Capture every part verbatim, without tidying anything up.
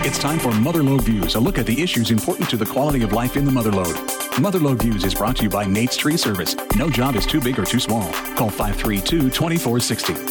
It's time for Motherlode Views, a look at the issues important to the quality of life in the Motherlode. Motherlode Views is brought to you by Nate's Tree Service. No job is too big or too small. Call five three two, two four six zero.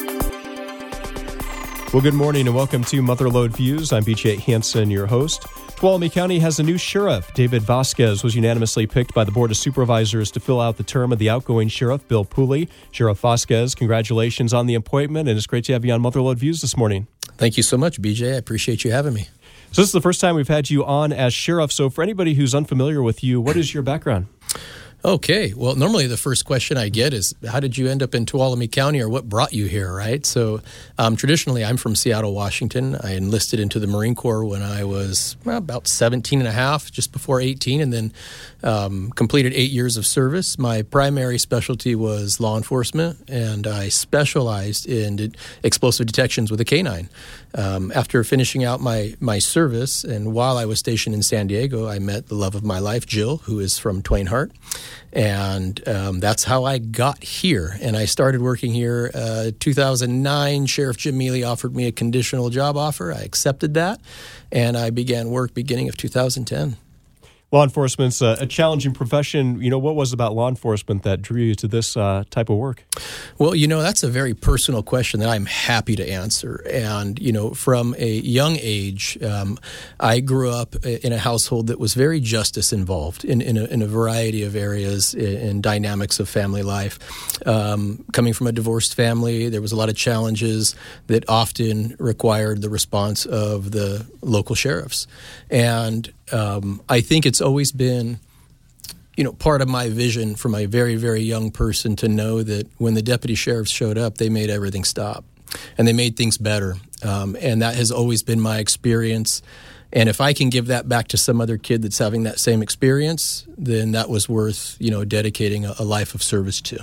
Well, good morning and welcome to Motherlode Views. I'm B J Hansen, your host. Tuolumne County has a new sheriff. David Vasquez was unanimously picked by the Board of Supervisors to fill out the term of the outgoing sheriff, Bill Pooley. Sheriff Vasquez, congratulations on the appointment, and it's great to have you on Motherlode Views this morning. Thank you so much, B J. I appreciate you having me. So this is the first time we've had you on as sheriff. So for anybody who's unfamiliar with you, what is your background? Okay. Well, normally the first question I get is, how did you end up in Tuolumne County, or what brought you here, right? So um, traditionally, I'm from Seattle, Washington. I enlisted into the Marine Corps when I was well, about seventeen and a half, just before eighteen, and then um, completed eight years of service. My primary specialty was law enforcement, and I specialized in de- explosive detections with a K nine. Um, after finishing out my, my service, and while I was stationed in San Diego, I met the love of my life, Jill, who is from Twain Harte. And um, that's how I got here. And I started working here uh, two thousand nine. Sheriff Jim Mealy offered me a conditional job offer. I accepted that, and I began work beginning of two thousand ten. Law enforcement's a, a challenging profession. You know, what was it about law enforcement that drew you to this uh, type of work? Well, you know, that's a very personal question that I'm happy to answer. And, you know, from a young age, um, I grew up in a household that was very justice involved in, in, a, in a variety of areas in dynamics of family life. Um, coming from a divorced family, there was a lot of challenges that often required the response of the local sheriffs. And Um, I think it's always been, you know, part of my vision from a very, very young person to know that when the deputy sheriffs showed up, they made everything stop and they made things better. Um, and that has always been my experience. And if I can give that back to some other kid that's having that same experience, then that was worth, you know, dedicating a, a life of service to.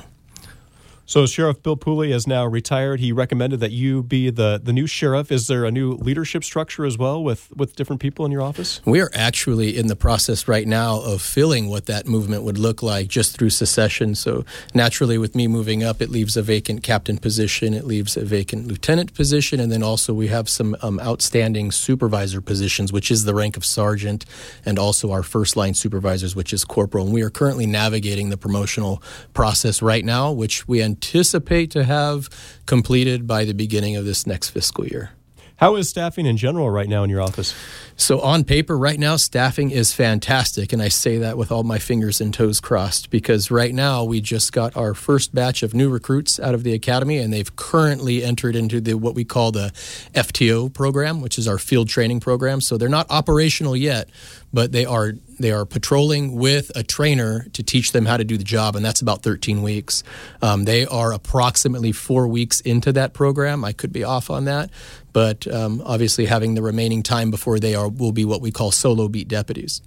So Sheriff Bill Pooley is now retired. He recommended that you be the, the new sheriff. Is there a new leadership structure as well with, with different people in your office? We are actually in the process right now of filling what that movement would look like just through succession. So naturally, with me moving up, it leaves a vacant captain position. It leaves a vacant lieutenant position. And then also we have some um, outstanding supervisor positions, which is the rank of sergeant, and also our first line supervisors, which is corporal. And we are currently navigating the promotional process right now, which we anticipate to have completed by the beginning of this next fiscal year. How is staffing in general right now in your office? So on paper right now, staffing is fantastic, and I say that with all my fingers and toes crossed, because right now we just got our first batch of new recruits out of the academy, and they've currently entered into the what we call the F T O program, which is our field training program. So they're not operational yet, but they are they are patrolling with a trainer to teach them how to do the job, and that's about thirteen weeks. Um, they are approximately four weeks into that program. I could be off on that, but um, obviously having the remaining time before they are will be what we call solo beat deputies.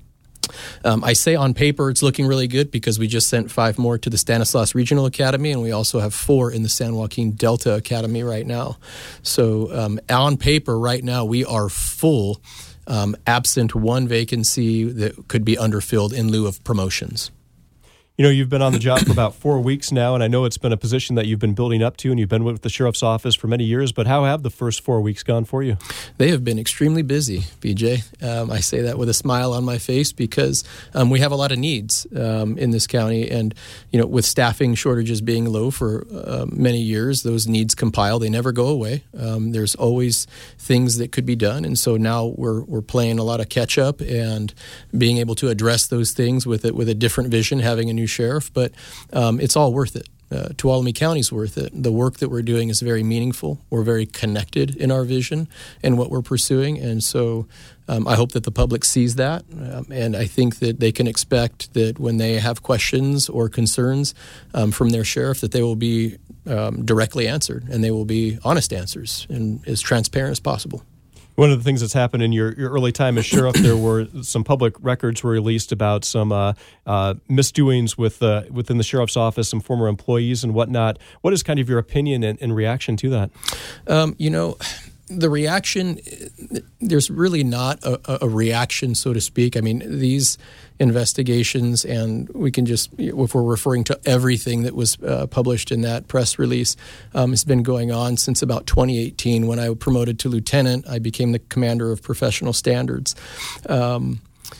Um, I say on paper it's looking really good because we just sent five more to the Stanislaus Regional Academy, and we also have four in the San Joaquin Delta Academy right now. So um, on paper right now we are full, um, absent one vacancy that could be underfilled in lieu of promotions. You know, you've been on the job for about four weeks now, and I know it's been a position that you've been building up to, and you've been with the sheriff's office for many years, but how have the first four weeks gone for you? They have been extremely busy, B J. Um, I say that with a smile on my face because um, we have a lot of needs um, in this county, and, you know, with staffing shortages being low for uh, many years, those needs compile. They never go away. Um, there's always things that could be done, and so now we're we're playing a lot of catch up and being able to address those things with it with a different vision, having a new sheriff, but um, it's all worth it. Uh, Tuolumne County's worth it. The work that we're doing is very meaningful. We're very connected in our vision and what we're pursuing, and so um, I hope that the public sees that, um, and I think that they can expect that when they have questions or concerns um, from their sheriff, that they will be um, directly answered, and they will be honest answers and as transparent as possible. One of the things that's happened in your, your early time as sheriff, there were some public records were released about some uh, uh, misdoings with uh, within the sheriff's office, some former employees and whatnot. What is kind of your opinion and, and reaction to that? Um, you know, the reaction there's really not a, a reaction, so to speak. I mean, these investigations, and we can just, if we're referring to everything that was uh, published in that press release, um, has been going on since about twenty eighteen. When I was promoted to lieutenant, I became the commander of professional standards. Um,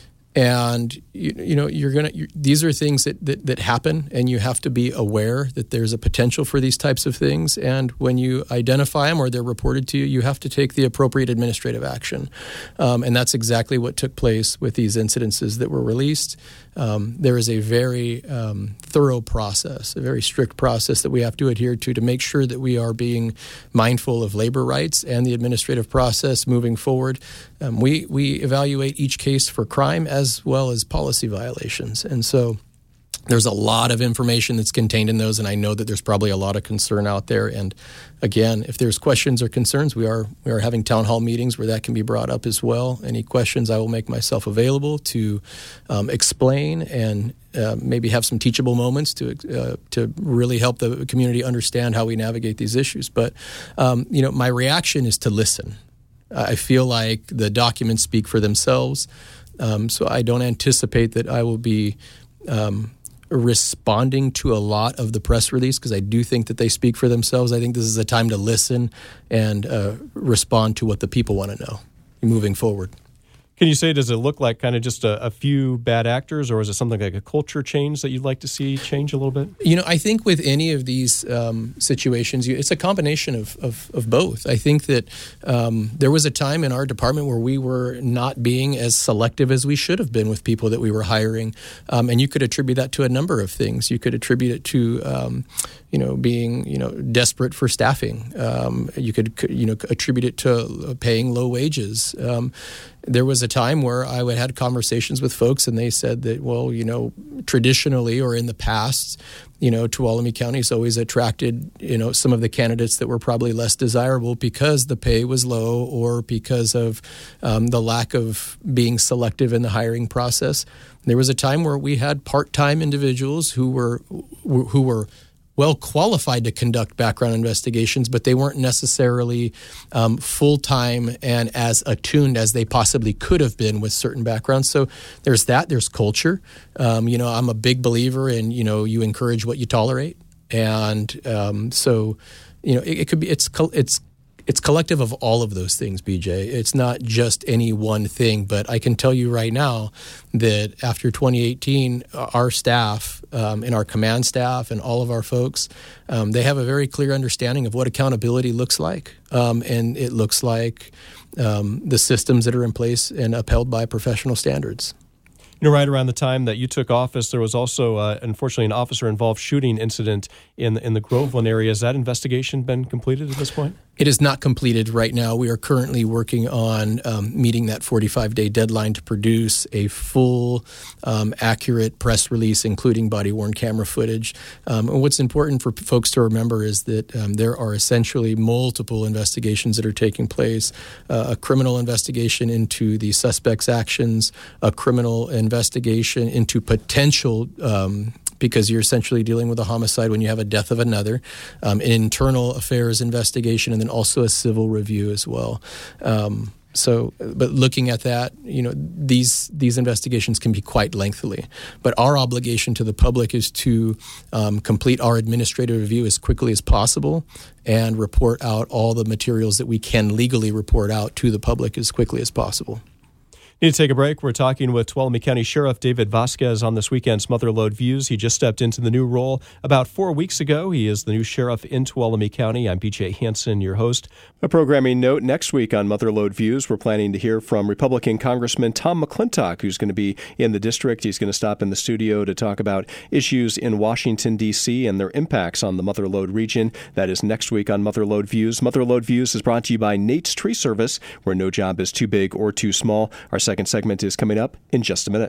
And, you, you know, you're going to, these are things that, that, that happen, and you have to be aware that there's a potential for these types of things. And when you identify them or they're reported to you, you have to take the appropriate administrative action. Um, and that's exactly what took place with these incidences that were released. Um, there is a very um, thorough process, a very strict process that we have to adhere to to make sure that we are being mindful of labor rights and the administrative process moving forward. Um, we, we evaluate each case for crime as well as policy violations. And so there's a lot of information that's contained in those, and I know that there's probably a lot of concern out there. And again, if there's questions or concerns, we are we are having town hall meetings where that can be brought up as well. Any questions, I will make myself available to um, explain and uh, maybe have some teachable moments to uh, to really help the community understand how we navigate these issues. But um, you know, my reaction is to listen. I feel like the documents speak for themselves, um, so I don't anticipate that I will be um, responding to a lot of the press release, because I do think that they speak for themselves. I think this is a time to listen and uh, respond to what the people want to know moving forward. Can you say, does it look like kind of just a, a few bad actors, or is it something like a culture change that you'd like to see change a little bit? You know, I think with any of these um, situations, you, it's a combination of, of, of both. I think that um, there was a time in our department where we were not being as selective as we should have been with people that we were hiring. Um, and you could attribute that to a number of things. You could attribute it to, um, you know, being, you know, desperate for staffing. Um, you could, you know, attribute it to paying low wages. Um, There was a time where I would had conversations with folks, and they said that, well, you know, traditionally or in the past, you know, Tuolumne County has always attracted, you know, some of the candidates that were probably less desirable because the pay was low or because of um, the lack of being selective in the hiring process. There was a time where we had part-time individuals who were who were well qualified to conduct background investigations, but they weren't necessarily um, full-time and as attuned as they possibly could have been with certain backgrounds. So there's that. There's culture. Um, you know, I'm a big believer in, you know, you encourage what you tolerate. And um, so, you know, it, it could be, it's, it's, It's collective of all of those things, B J. It's not just any one thing, but I can tell you right now that after twenty eighteen, our staff um, and our command staff and all of our folks, um, they have a very clear understanding of what accountability looks like. Um, and it looks like um, the systems that are in place and upheld by professional standards. You know, right around the time that you took office, there was also, uh, unfortunately, an officer-involved shooting incident in in the Groveland area. Has that investigation been completed at this point? It is not completed right now. We are currently working on um, meeting that forty-five day deadline to produce a full, um, accurate press release, including body-worn camera footage. Um, and what's important for folks to remember is that um, there are essentially multiple investigations that are taking place. Uh, a criminal investigation into the suspect's actions, a criminal investigation into potential um because you're essentially dealing with a homicide when you have a death of another, um, an internal affairs investigation, and then also a civil review as well. Um, so, but looking at that, you know, these these investigations can be quite lengthy. But our obligation to the public is to um, complete our administrative review as quickly as possible and report out all the materials that we can legally report out to the public as quickly as possible. Need to take a break. We're talking with Tuolumne County Sheriff David Vasquez on this weekend's Motherlode Views. He just stepped into the new role about four weeks ago. He is the new sheriff in Tuolumne County. I'm B J Hansen, your host. A programming note, next week on Motherlode Views, we're planning to hear from Republican Congressman Tom McClintock, who's going to be in the district. He's going to stop in the studio to talk about issues in Washington, D C and their impacts on the Motherlode region. That is next week on Motherlode Views. Motherlode Views is brought to you by Nate's Tree Service, where no job is too big or too small. Our second segment is coming up in just a minute.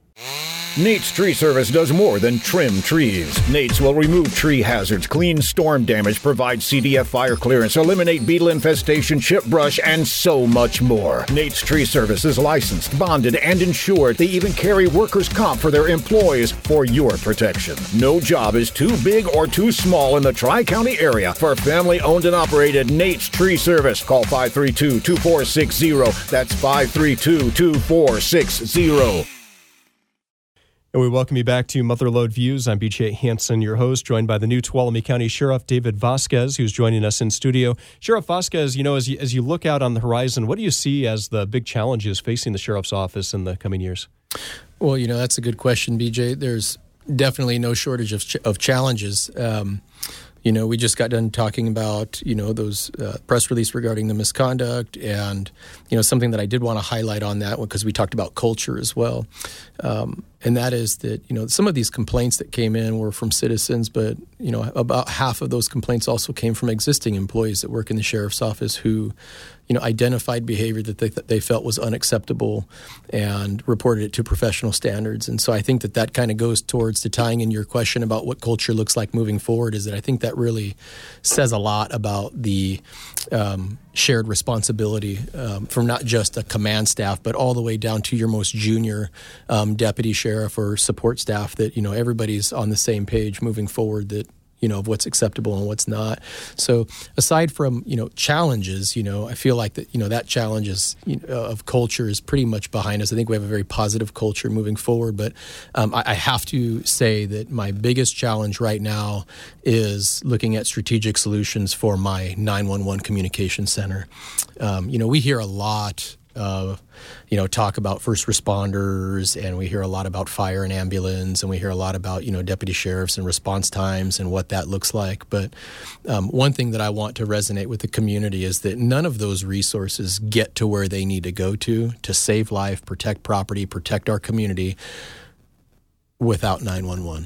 Nate's Tree Service does more than trim trees. Nate's will remove tree hazards, clean storm damage, provide C D F fire clearance, eliminate beetle infestation, chip brush, and so much more. Nate's Tree Service is licensed, bonded, and insured. They even carry workers' comp for their employees for your protection. No job is too big or too small in the Tri-County area for family-owned and operated Nate's Tree Service. Call five three two, two four six zero. That's five three two, two four six zero. And we welcome you back to Motherlode Views. I'm B J Hansen, your host, joined by the new Tuolumne County Sheriff, David Vasquez, who's joining us in studio. Sheriff Vasquez, you know, as you, as you look out on the horizon, what do you see as the big challenges facing the sheriff's office in the coming years? Well, you know, that's a good question, B J. There's definitely no shortage of, ch- of challenges. Um, You know, we just got done talking about, you know, those uh, press release regarding the misconduct and, you know, something that I did want to highlight on that one because we talked about culture as well. Um, and that is that, you know, some of these complaints that came in were from citizens, but, you know, about half of those complaints also came from existing employees that work in the sheriff's office who, you know, identified behavior that they, that they felt was unacceptable and reported it to professional standards. And so I think that that kind of goes towards to tying in your question about what culture looks like moving forward, is that I think that really says a lot about the um, shared responsibility um, from not just a command staff, but all the way down to your most junior um, deputy sheriff or support staff, that, you know, everybody's on the same page moving forward, that, you know, of what's acceptable and what's not. So aside from, you know, challenges, you know, I feel like that, you know, that challenge is, you know, of culture is pretty much behind us. I think we have a very positive culture moving forward, but um, I, I have to say that my biggest challenge right now is looking at strategic solutions for my nine one one communication center. Um, you know, we hear a lot Uh, you know, talk about first responders, and we hear a lot about fire and ambulance, and we hear a lot about, you know, deputy sheriffs and response times and what that looks like. But um, one thing that I want to resonate with the community is that none of those resources get to where they need to go to to save life, protect property, protect our community without nine one one.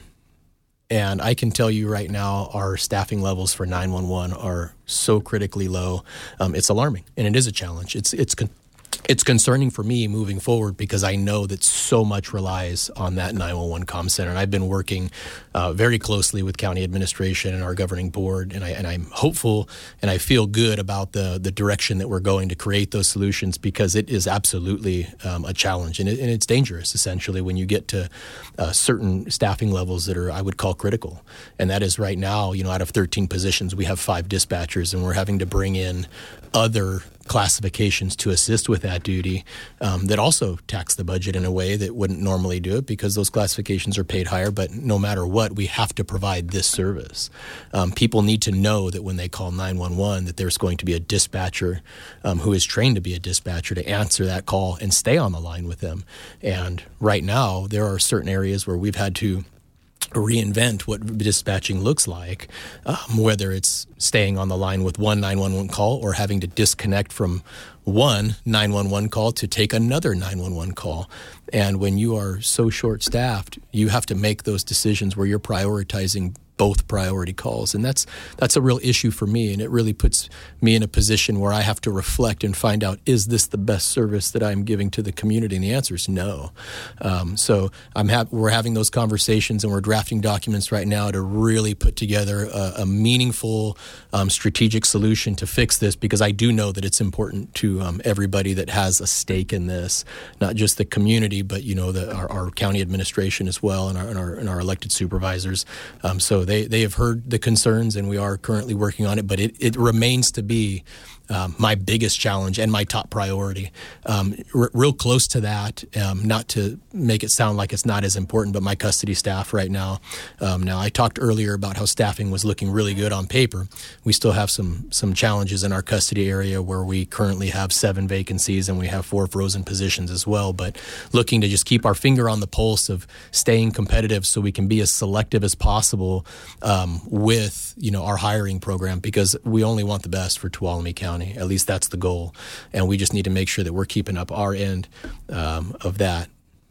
And I can tell you right now, our staffing levels for nine one one are so critically low. Um, it's alarming, and it is a challenge. It's it's con- It's concerning for me moving forward because I know that so much relies on that nine one one comm center. And I've been working uh, very closely with county administration and our governing board, and, I, and I'm hopeful and I feel good about the the direction that we're going to create those solutions, because it is absolutely um, a challenge, and, it, and it's dangerous essentially when you get to uh, certain staffing levels that are, I would call, critical. And that is right now, you know, out of thirteen positions, we have five dispatchers, and we're having to bring in other classifications to assist with that duty um, that also tax the budget in a way that wouldn't normally do it, because those classifications are paid higher. But no matter what, we have to provide this service. Um, people need to know that when they call nine one one, that there's going to be a dispatcher um, who is trained to be a dispatcher to answer that call and stay on the line with them. And right now, there are certain areas where we've had to reinvent what dispatching looks like, um, whether it's staying on the line with one nine one one call or having to disconnect from one nine one one call to take another nine one one call. And when you are so short-staffed, you have to make those decisions where you're prioritizing both priority calls. And that's that's a real issue for me, and it really puts me in a position where I have to reflect and find out, is this the best service that I'm giving to the community? And the answer is no. Um, so I'm ha- we're having those conversations, and we're drafting documents right now to really put together a, a meaningful um, strategic solution to fix this, because I do know that it's important to um, everybody that has a stake in this, not just the community, but, you know, the, our, our county administration as well, and our, and our, and our elected supervisors. Um, so They they have heard the concerns, and we are currently working on it, but it, it remains to be um, my biggest challenge and my top priority. Um, r- real close to that, um, not to make it sound like it's not as important, but my custody staff right now. Um, now, I talked earlier about how staffing was looking really good on paper. We still have some some challenges in our custody area where we currently have seven vacancies, and we have four frozen positions as well, but looking to just keep our finger on the pulse of staying competitive so we can be as selective as possible Um, with, you know, our hiring program, because we only want the best for Tuolumne County. At least that's the goal. And we just need to make sure that we're keeping up our end um, of that.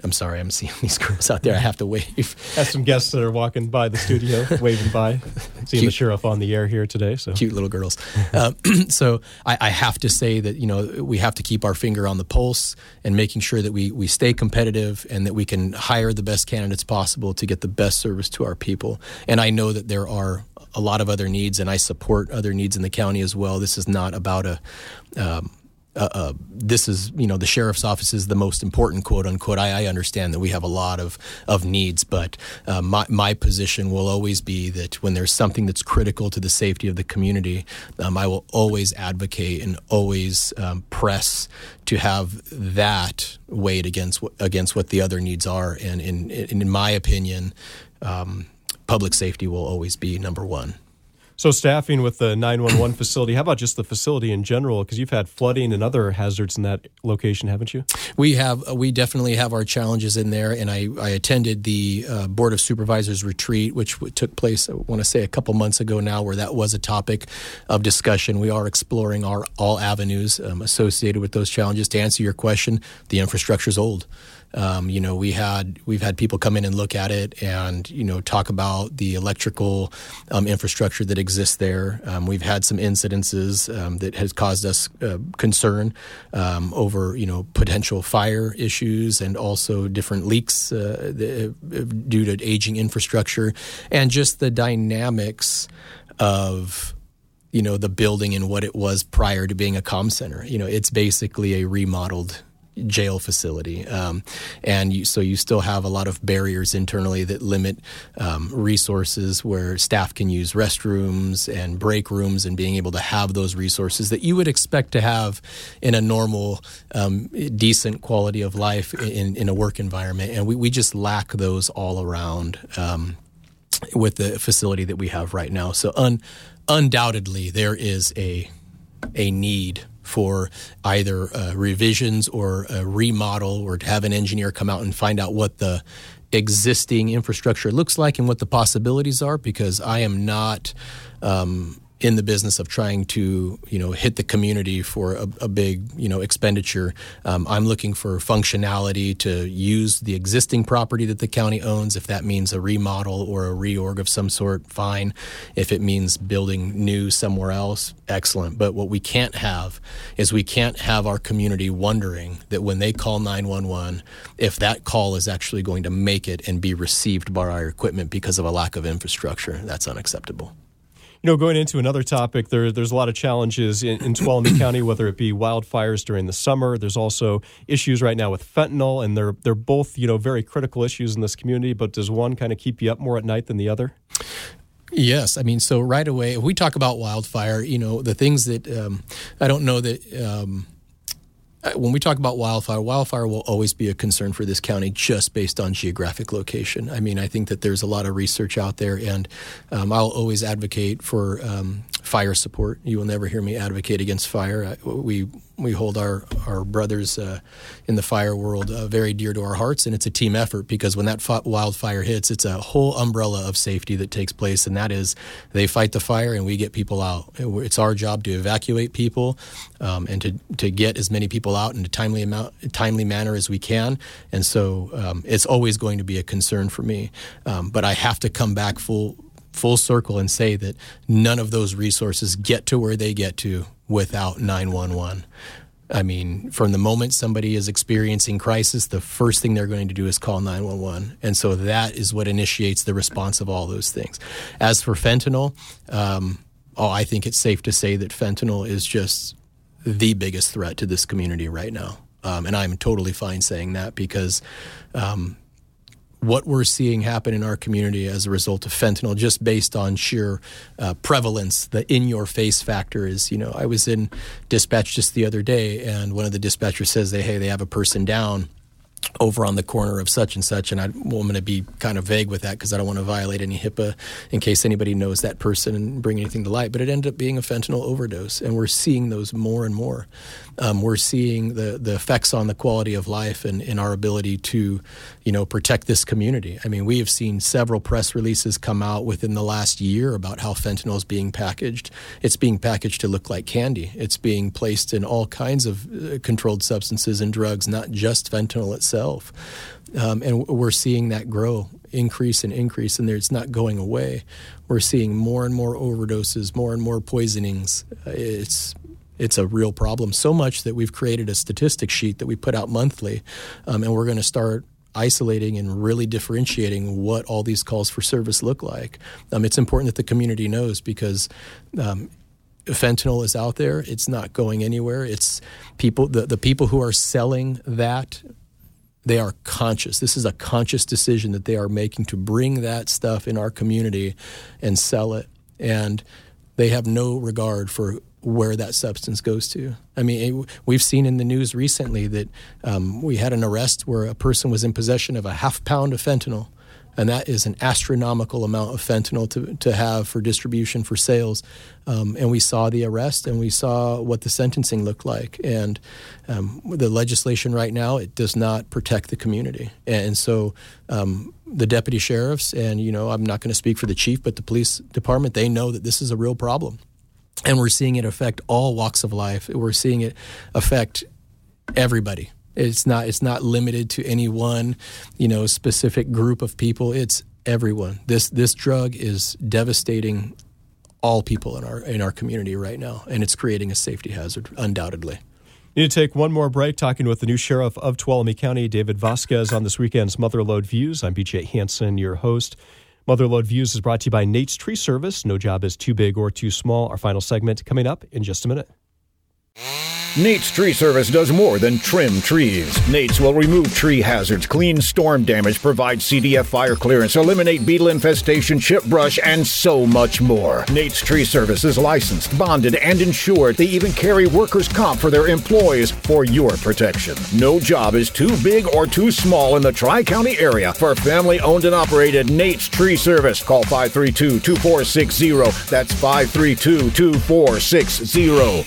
I'm sorry, I'm seeing these girls out there. I have to wave. Have some guests that are walking by the studio, waving by. Seeing the sheriff on the air here today. So cute little girls. uh, so I, I have to say that, you know, we have to keep our finger on the pulse and making sure that we we stay competitive and that we can hire the best candidates possible to get the best service to our people. And I know that there are a lot of other needs, and I support other needs in the county as well. This is not about a. Um, Uh, uh, this is, you know, the sheriff's office is the most important, quote unquote. I, I understand that we have a lot of, of needs, but uh, my, my position will always be that when there's something that's critical to the safety of the community, um, I will always advocate and always um, press to have that weighed against against what the other needs are. And in, in, in my opinion, um, public safety will always be number one. So staffing with the nine one one facility, how about just the facility in general? Because you've had flooding and other hazards in that location, haven't you? We have. We definitely have our challenges in there. And I, I attended the uh, Board of Supervisors retreat, which took place, I want to say, a couple months ago now, where that was a topic of discussion. We are exploring our all avenues um, associated with those challenges. To answer your question, the infrastructure is old. Um, you know, we had we've had people come in and look at it and, you know, talk about the electrical um, infrastructure that exists there. Um, we've had some incidences um, that has caused us uh, concern um, over, you know, potential fire issues and also different leaks uh, the, due to aging infrastructure and just the dynamics of, you know, the building and what it was prior to being a comm center. You know, it's basically a remodeled jail facility. Um, and you, so you still have a lot of barriers internally that limit um, resources where staff can use restrooms and break rooms and being able to have those resources that you would expect to have in a normal, um, decent quality of life in, in a work environment. And we, we just lack those all around um, with the facility that we have right now. So un, undoubtedly there is a a need for either uh, revisions or a remodel, or to have an engineer come out and find out what the existing infrastructure looks like and what the possibilities are, because I am not um, in the business of trying to, you know, hit the community for a, a big, you know, expenditure. Um, I'm looking for functionality to use the existing property that the county owns. If that means a remodel or a reorg of some sort, fine. If it means building new somewhere else, excellent. But what we can't have is we can't have our community wondering that when they call nine one one, if that call is actually going to make it and be received by our equipment because of a lack of infrastructure. That's unacceptable. You know, going into another topic, there, there's a lot of challenges in, in Tuolumne County, whether it be wildfires during the summer. There's also issues right now with fentanyl, and they're they're both, you know, very critical issues in this community. But does one kind of keep you up more at night than the other? Yes. I mean, so right away, if we talk about wildfire, you know, the things that um, I don't know that um, when we talk about wildfire, wildfire will always be a concern for this county just based on geographic location. I mean, I think that there's a lot of research out there, and um, I'll always advocate for um, fire support. You will never hear me advocate against fire. I, we we hold our, our brothers uh, in the fire world uh, very dear to our hearts, and it's a team effort, because when that fi- wildfire hits, it's a whole umbrella of safety that takes place, and that is they fight the fire and we get people out. It's our job to evacuate people um, and to, to get as many people out in a timely amount, timely manner as we can, and so um, it's always going to be a concern for me. Um, but I have to come back full full circle and say that none of those resources get to where they get to without nine one one. I mean, from the moment somebody is experiencing crisis, the first thing they're going to do is call nine one one. And so that is what initiates the response of all those things. As for fentanyl, um, oh, I think it's safe to say that fentanyl is just the biggest threat to this community right now. Um, and I'm totally fine saying that, because um, what we're seeing happen in our community as a result of fentanyl, just based on sheer uh, prevalence, the in-your-face factor is, you know, I was in dispatch just the other day, and one of the dispatchers says, they, hey, they have a person down over on the corner of such and such, and I, well, I'm going to be kind of vague with that because I don't want to violate any HIPAA in case anybody knows that person and bring anything to light. But it ended up being a fentanyl overdose, and we're seeing those more and more. Um, we're seeing the the effects on the quality of life and, and our ability to, you know, protect this community. I mean, we have seen several press releases come out within the last year about how fentanyl is being packaged. It's being packaged to look like candy. It's being placed in all kinds of uh, controlled substances and drugs, not just fentanyl itself. Um, and we're seeing that grow, increase and increase, and it's not going away. We're seeing more and more overdoses, more and more poisonings. It's it's a real problem, so much that we've created a statistic sheet that we put out monthly, um, and we're going to start isolating and really differentiating what all these calls for service look like. Um, it's important that the community knows, because um, fentanyl is out there. It's not going anywhere. It's people, the, the people who are selling that, they are conscious. This is a conscious decision that they are making to bring that stuff in our community and sell it. And they have no regard for where that substance goes to. I mean, it, we've seen in the news recently that um, we had an arrest where a person was in possession of a half pound of fentanyl. And that is an astronomical amount of fentanyl to, to have for distribution, for sales. Um, and we saw the arrest, and we saw what the sentencing looked like. And um, the legislation right now, it does not protect the community. And so um, the deputy sheriffs, and, you know, I'm not going to speak for the chief, but the police department, they know that this is a real problem. And we're seeing it affect all walks of life. We're seeing it affect everybody. It's not it's not limited to any one, you know, specific group of people. It's everyone. This this drug is devastating all people in our in our community right now, and it's creating a safety hazard, undoubtedly. Need to take one more break, talking with the new sheriff of Tuolumne County, David Vasquez, on this weekend's Motherlode Views. I'm B J Hansen, your host. Motherlode Views is brought to you by Nate's Tree Service. No job is too big or too small. Our final segment coming up in just a minute. Nate's Tree Service does more than trim trees. Nate's will remove tree hazards, clean storm damage, provide C D F fire clearance, eliminate beetle infestation, chip brush, and so much more. Nate's Tree Service is licensed, bonded, and insured. They even carry workers' comp for their employees for your protection. No job is too big or too small in the Tri-County area for family-owned and operated Nate's Tree Service. Call five three two, two four six zero. That's five three two, two four six zero.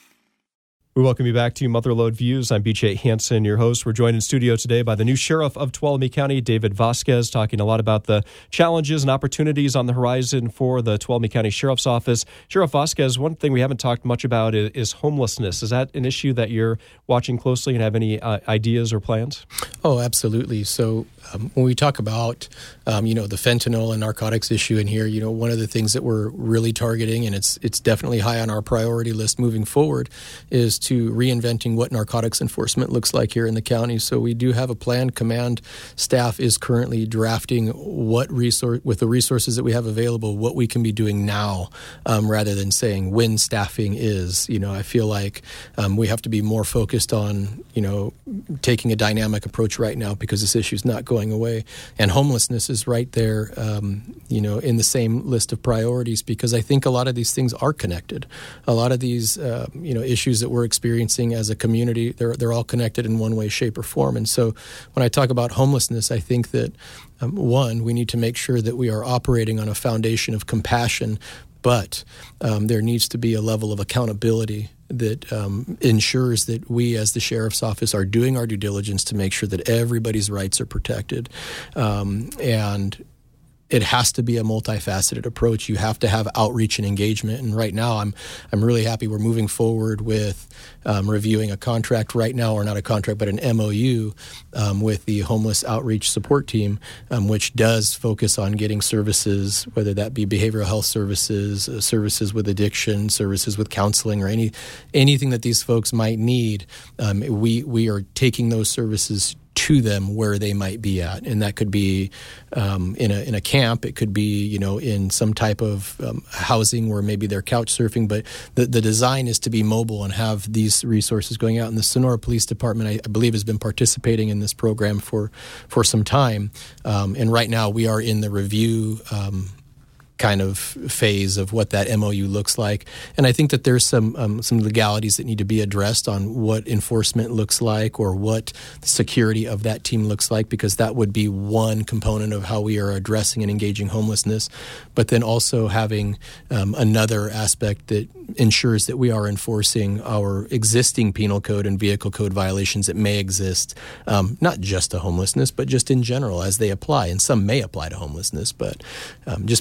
We welcome you back to Motherlode Views. I'm B J Hansen, your host. We're joined in studio today by the new sheriff of Tuolumne County, David Vasquez, talking a lot about the challenges and opportunities on the horizon for the Tuolumne County Sheriff's Office. Sheriff Vasquez, one thing we haven't talked much about is, is homelessness. Is that an issue that you're watching closely and have any uh, ideas or plans? Oh, absolutely. So um, when we talk about, um, you know, the fentanyl and narcotics issue in here, you know, one of the things that we're really targeting, and it's it's definitely high on our priority list moving forward, is to reinventing what narcotics enforcement looks like here in the county. So we do have a plan. Command staff is currently drafting what resource, with the resources that we have available, what we can be doing now, um, rather than saying when staffing is. You know, I feel like um, we have to be more focused on, you know, taking a dynamic approach right now, because this issue is not going away. And homelessness is right there, um, you know, in the same list of priorities, because I think a lot of these things are connected. A lot of these, uh, you know, issues that we're experiencing as a community, they're they're all connected in one way, shape, or form. And so when I talk about homelessness, I think that, um, one, we need to make sure that we are operating on a foundation of compassion, but um, there needs to be a level of accountability that um, ensures that we as the Sheriff's Office are doing our due diligence to make sure that everybody's rights are protected. Um, and it has to be a multifaceted approach. You have to have outreach and engagement. And right now, I'm I'm really happy we're moving forward with um, reviewing a contract right now, or not a contract, but an M O U um, with the Homeless Outreach Support Team, um, which does focus on getting services, whether that be behavioral health services, uh, services with addiction, services with counseling, or any anything that these folks might need. Um, we we are taking those services to them where they might be at, and that could be um, in a in a camp. It could be, you know, in some type of um, housing where maybe they're couch surfing. But the the design is to be mobile and have these resources going out. And the Sonora Police Department, I, I believe, has been participating in this program for for some time. Um, and right now, we are in the review Um, kind of phase of what that M O U looks like. And I think that there's some um, some legalities that need to be addressed on what enforcement looks like, or what the security of that team looks like, because that would be one component of how we are addressing and engaging homelessness. But then also having um, another aspect that ensures that we are enforcing our existing penal code and vehicle code violations that may exist, um, not just to homelessness, but just in general as they apply. And some may apply to homelessness, but um, just making sure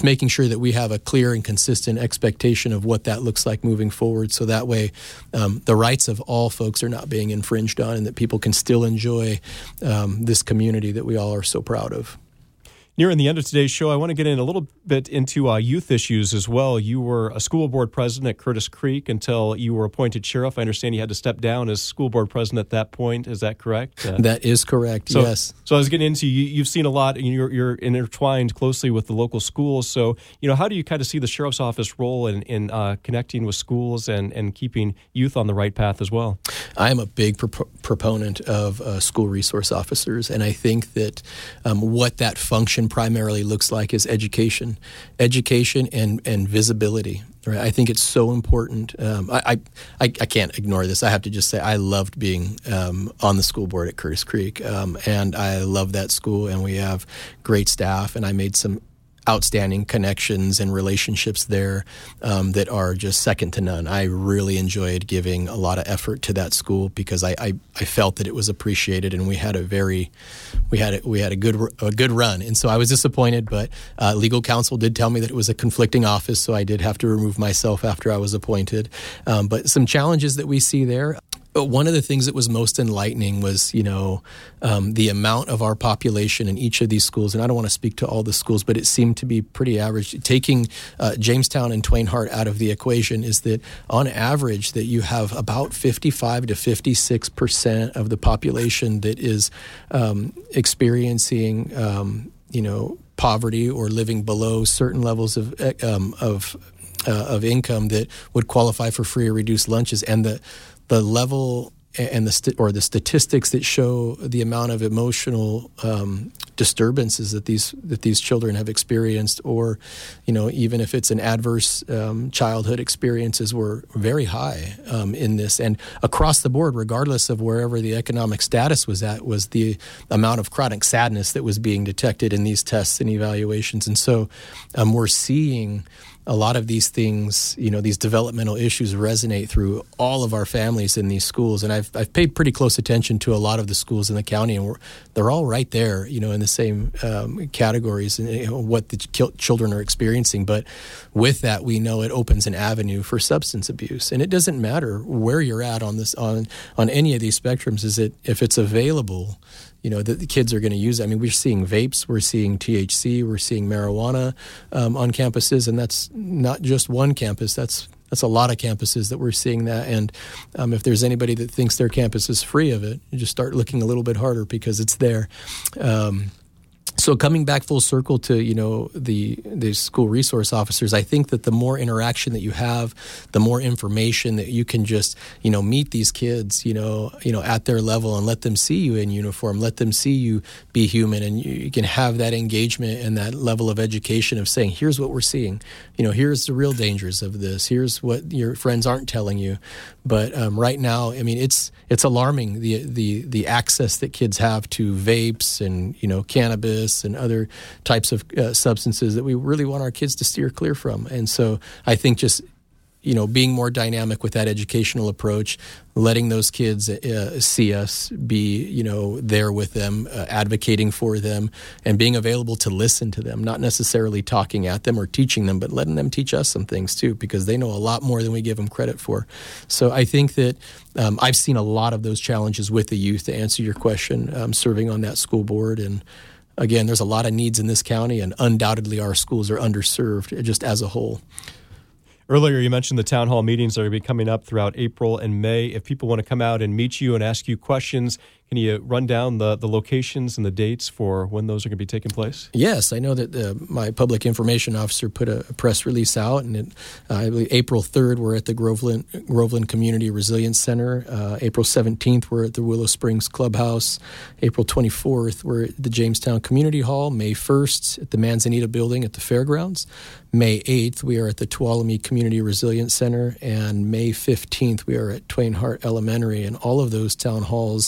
sure that we have a clear and consistent expectation of what that looks like moving forward. So that way, um, the rights of all folks are not being infringed on, and that people can still enjoy um, this community that we all are so proud of. Nearing the end of today's show, I want to get in a little bit into uh, youth issues as well. You were a school board president at Curtis Creek until you were appointed sheriff. I understand you had to step down as school board president at that point. Is that correct? Uh, that is correct, so, yes. So I was getting into, you, you've seen a lot, and you're, you're intertwined closely with the local schools. So, you know, how do you kind of see the sheriff's office role in, in uh, connecting with schools and, and keeping youth on the right path as well? I am a big pro- proponent of uh, school resource officers, and I think that um, what that function primarily looks like is education, education and, and visibility. Right? I think it's so important. Um, I, I I can't ignore this. I have to just say I loved being um, on the school board at Curtis Creek, um, and I love that school, and we have great staff, and I made some outstanding connections and relationships there um, that are just second to none. I really enjoyed giving a lot of effort to that school because I, I, I felt that it was appreciated, and we had a very we had a, we had a good a good run. And so I was disappointed, but uh, legal counsel did tell me that it was a conflicting office, so I did have to remove myself after I was appointed. Um, but some challenges that we see there. But one of the things that was most enlightening was, you know, um, the amount of our population in each of these schools. And I don't want to speak to all the schools, but it seemed to be pretty average. Taking uh, Jamestown and Twain Harte out of the equation is that on average that you have about fifty-five to fifty-six percent of the population that is um, experiencing, um, you know, poverty or living below certain levels of um, of uh, of income that would qualify for free or reduced lunches. And the The level and the st- or the statistics that show the amount of emotional um, disturbances that these that these children have experienced, or you know, even if it's an adverse um, childhood experiences, were very high um, in this, and across the board, regardless of wherever the economic status was at, was the amount of chronic sadness that was being detected in these tests and evaluations, and so um, we're seeing a lot of these things, you know, these developmental issues resonate through all of our families in these schools. And I've I've paid pretty close attention to a lot of the schools in the county, and we're, they're all right there, you know, in the same um, categories and you know, what the ch- children are experiencing. But with that, we know it opens an avenue for substance abuse, and it doesn't matter where you're at on this on on any of these spectrums. Is it if it's available, you know, that the kids are going to use it. I mean, we're seeing vapes, we're seeing T H C, we're seeing marijuana um, on campuses, and that's not just one campus. That's that's a lot of campuses that we're seeing that. And um, if there's anybody that thinks their campus is free of it, you just start looking a little bit harder because it's there. Um, So coming back full circle to, you know, the the school resource officers, I think that the more interaction that you have, the more information that you can just, you know, meet these kids, you know, you know, at their level and let them see you in uniform, let them see you be human, and you, you can have that engagement and that level of education of saying, here's what we're seeing, you know, here's the real dangers of this, here's what your friends aren't telling you. But um, right now, I mean, it's it's alarming the the the access that kids have to vapes and, you know, cannabis and other types of uh, substances that we really want our kids to steer clear from. And so I think just, you know, being more dynamic with that educational approach, letting those kids uh, see us, be, you know, there with them, uh, advocating for them, and being available to listen to them, not necessarily talking at them or teaching them, but letting them teach us some things too, because they know a lot more than we give them credit for. So I think that um, I've seen a lot of those challenges with the youth, to answer your question, um, serving on that school board. And again, there's a lot of needs in this county, and undoubtedly our schools are underserved just as a whole. Earlier, you mentioned the town hall meetings that are going to be coming up throughout April and May. If people want to come out and meet you and ask you questions, can you run down the, the locations and the dates for when those are going to be taking place? Yes, I know that uh, my public information officer put a, a press release out, and it, uh, I believe April third we're at the Groveland Groveland Community Resilience Center. Uh, April seventeenth we're at the Willow Springs Clubhouse. April twenty-fourth we're at the Jamestown Community Hall. May first at the Manzanita Building at the Fairgrounds. May eighth we are at the Tuolumne Community Resilience Center, and May fifteenth we are at Twain Harte Elementary. And all of those town halls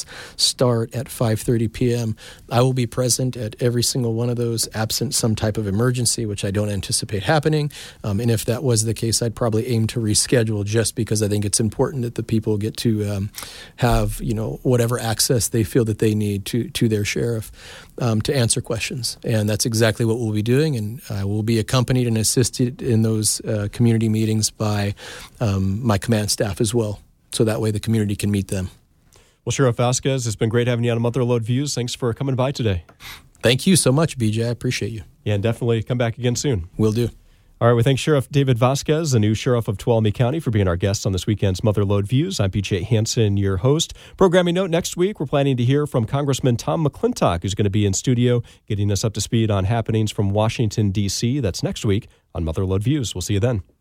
start at five thirty p.m. I will be present at every single one of those, absent some type of emergency, which I don't anticipate happening. Um, and if that was the case, I'd probably aim to reschedule, just because I think it's important that the people get to um, have, you know, whatever access they feel that they need to to their sheriff um, to answer questions. And that's exactly what we'll be doing. And I will be accompanied and assisted in those uh, community meetings by um, my command staff as well. So that way the community can meet them. Well, Sheriff Vasquez, it's been great having you on Mother Lode Views. Thanks for coming by today. Thank you so much, B J. I appreciate you. Yeah, and definitely come back again soon. Will do. All right, we thank Sheriff David Vasquez, the new sheriff of Tuolumne County, for being our guest on this weekend's Mother Lode Views. I'm P J Hansen, your host. Programming note, next week we're planning to hear from Congressman Tom McClintock, who's going to be in studio getting us up to speed on happenings from Washington, D C That's next week on Mother Lode Views. We'll see you then.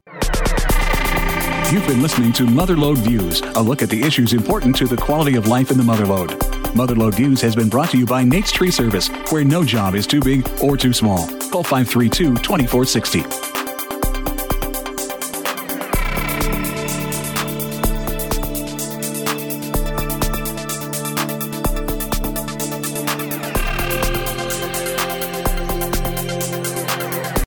You've been listening to Mother Lode Views, a look at the issues important to the quality of life in the Mother Lode. Mother Lode Views has been brought to you by Nate's Tree Service, where no job is too big or too small. Call five three two, two four six zero.